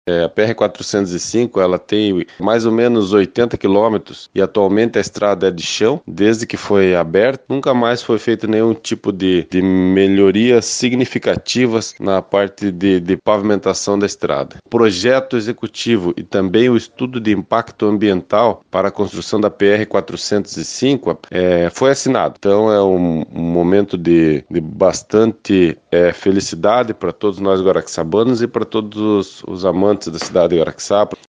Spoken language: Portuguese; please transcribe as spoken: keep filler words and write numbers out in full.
É, a P R quatrocentos e cinco ela tem mais ou menos oitenta quilômetros e atualmente a estrada é de chão. Desde que foi aberta, nunca mais foi feito nenhum tipo de, de melhorias significativas na parte de, de pavimentação da estrada. O projeto executivo e também o estudo de impacto ambiental para a construção da P R quatrocentos e cinco é, foi assinado. Então é um, um momento de, de bastante é, felicidade para todos nós guaraxabanos e para todos os, os amantes da cidade de Guaraxá.